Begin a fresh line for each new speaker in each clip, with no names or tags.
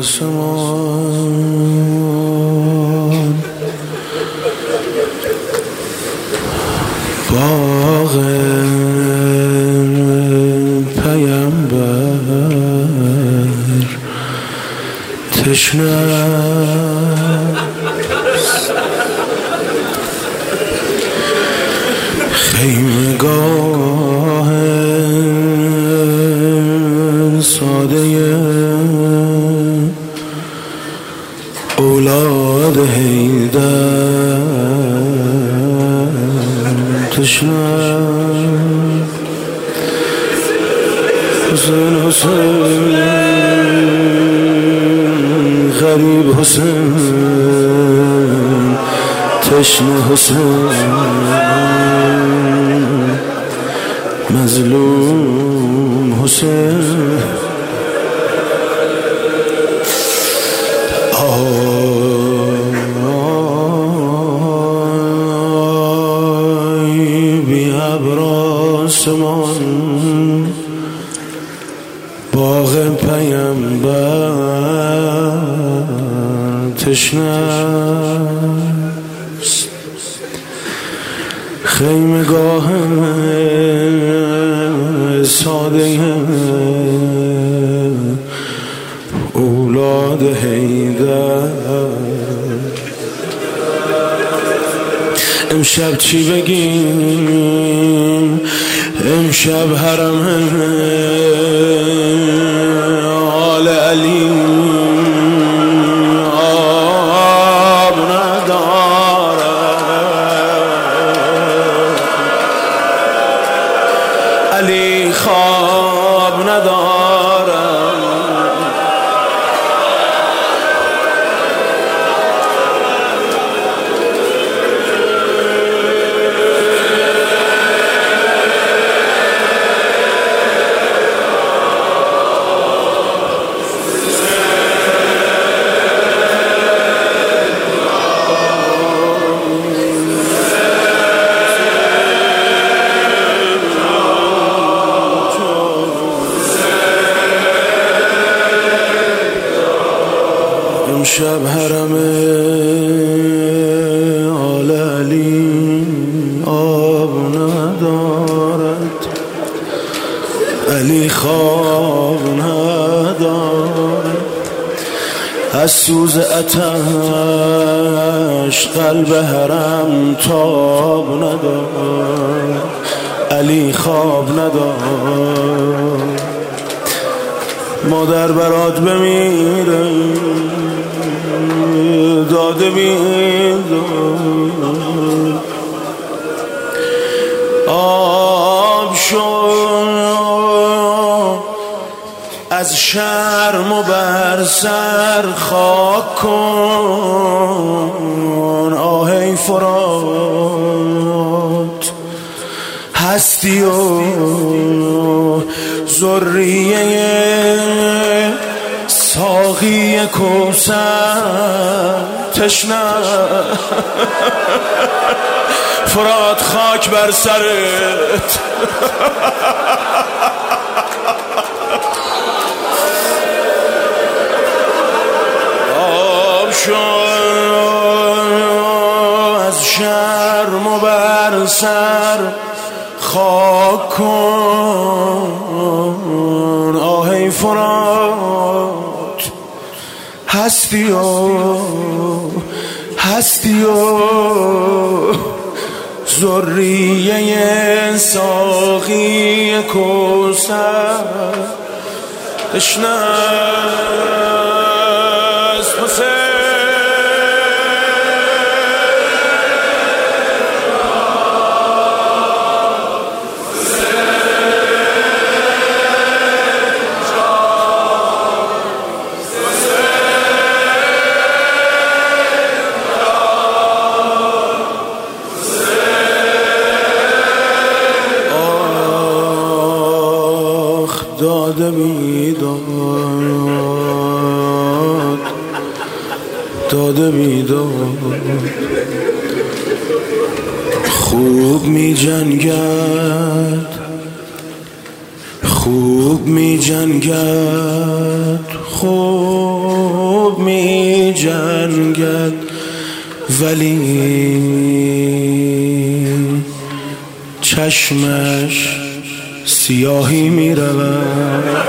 آسمان باغ پیامبر تشنه خیمگاه ساده اولاد حیدر تشنه حسین حسین غریب حسین تشنه حسین مظلوم حسین آی بی ابر آسمان باغ پیامبر تشنه خیمگاه ساده اولاد حیدر امشب چی بگیم امشب حرم آل علی آب نداره علی خواب نداره امشب حرم آل علی آب ندارد علی خواب ندارد از سوز آتش قلب حرم تاب ندارد علی خواب ندارد مادر برات بمیره داده میداد آب شد از شرم و بر سر خاک کن آهی فرات هستی و ذریه ساقی کوثر تشنه فرات خاک بر سرت آب شد از شرم و بر سر خاک کن آهی فرات هستی و ذریه ساقی کوثر تشنه است حسین داده میداد خوب می جنگد خوب می جنگد، خوب می جنگد، ولی چشمش سیاهی می رود.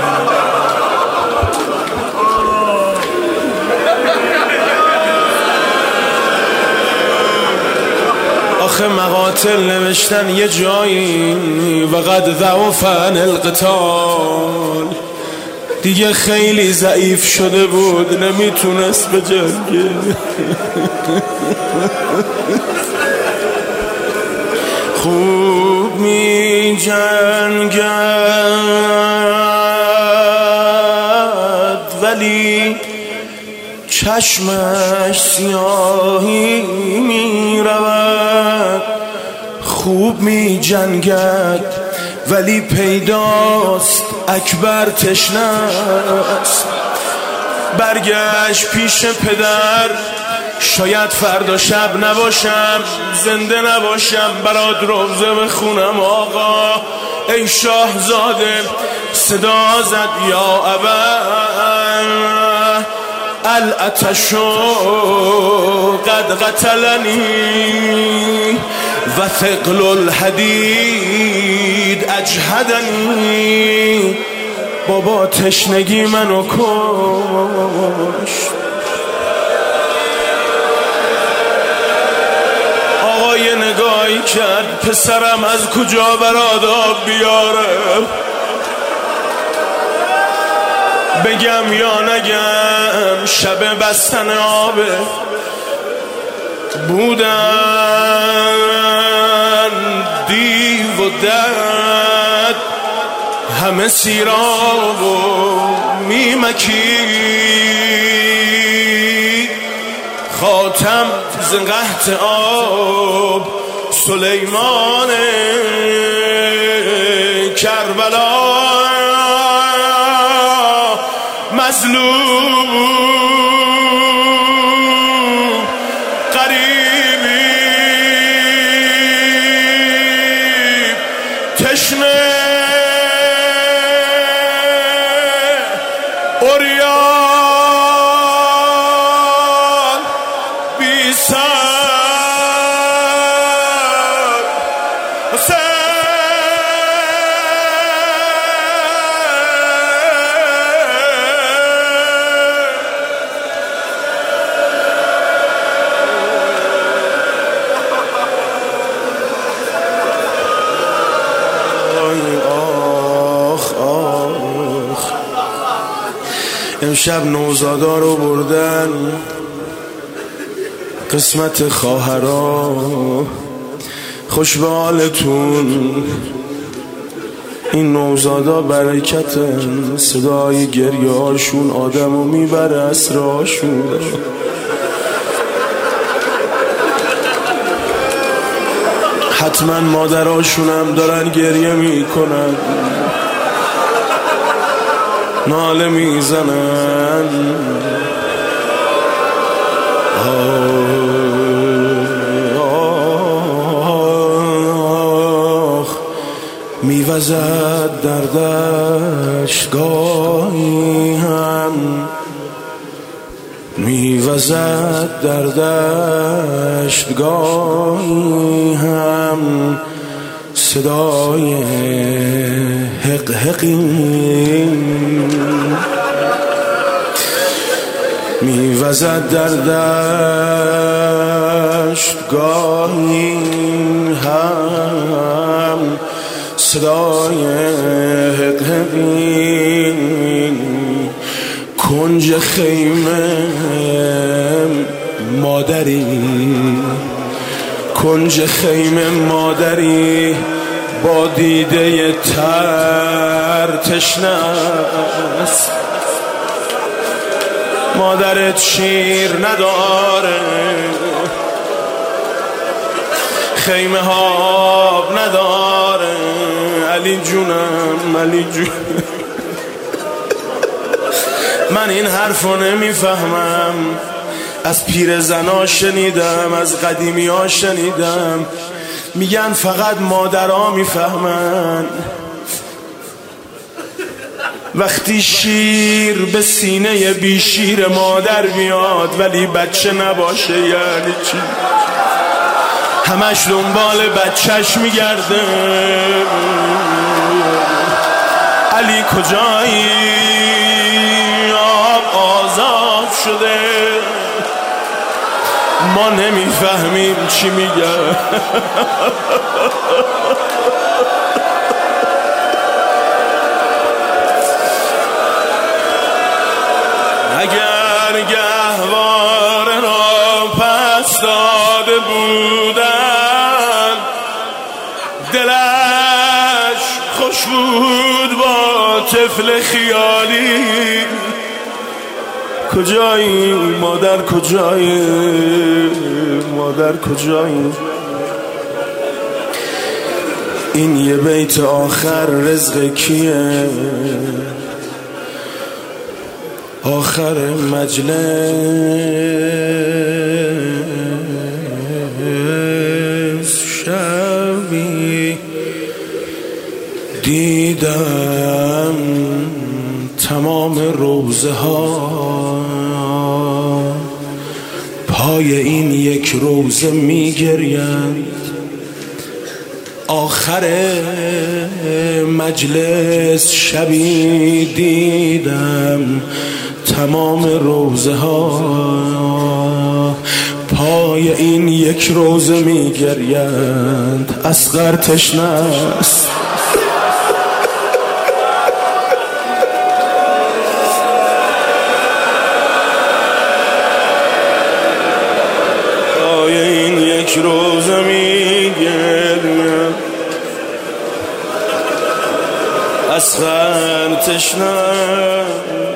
آخه مقاتل نوشتن یه جایی وقد ضعفن القتال، دیگه خیلی ضعیف شده بود نمیتونست به جنگه. خوب می جنگد ولی چشمش سیاهی می رود. خوب می جنگد ولی پیداست اکبر تشنه است. برگشت پیش پدر، شاید فردا شب نباشم، زنده نباشم، برات روزه بخونم آقا. ای شاهزاده صدا زد یا ابا العطش قد قتلنی و ثقل الحدید اجهدنی. بابا تشنگی منو کشت. آقا یه نگاهی کرد، پسرم از کجا برات آب بیاره؟ بگم یا نگم؟ شب بستن آبه بودن دیو و دد، همه سیراب و میمکید. خاتم ز قحط آب سلیمان کربلا، مظلوم قریبی تشنه عریان بی سر. امشب نوزادا رو بردن قسمت خواهرا. خوش به حالتون، این نوزادا برکتن، صدای گریه‌هاشون آدمو میبره اسراشون. حتما مادراشونم دارن گریه میکنن، ناله میزنن. آخ میوزد دردش گاهی هم، میوزد دردش گاهی هم، صدای حق حقی میوزد دردش گاهی هم، صدای حق حقی. کنج خیمه مادری، کنج خیمه مادری با دیده تر تشنه است. مادرت شیر نداره، خیمه ها نداره. علی جونم، علی جون، من این حرفو نمیفهمم. از پیرزنا شنیدم، از قدیمی ها شنیدم، میگن فقط مادرها میفهمن. وقتی شیر به سینه بی شیر مادر بیاد ولی بچه نباشه یعنی چی؟ همش دنبال بچهش میگرده. علی کجایی؟ آزاد شده، ما نمیفهمیم چی میگه. اگر گهواره را پس داده بودن دلش خوش بود با طفل خیالی. کجایی مادر کجایی؟ مادر کجایی؟ این یه بیت آخر رزق کیه؟ آخر مجلس شبی دیدم تمام روزه ها پای این یک روزه میگریند. آخر مجلس شبی دیدم تمام روزه ها پای این یک روزه میگریند. اصغر تشنه است پای این یک روزه میگریند. اصغر تشنه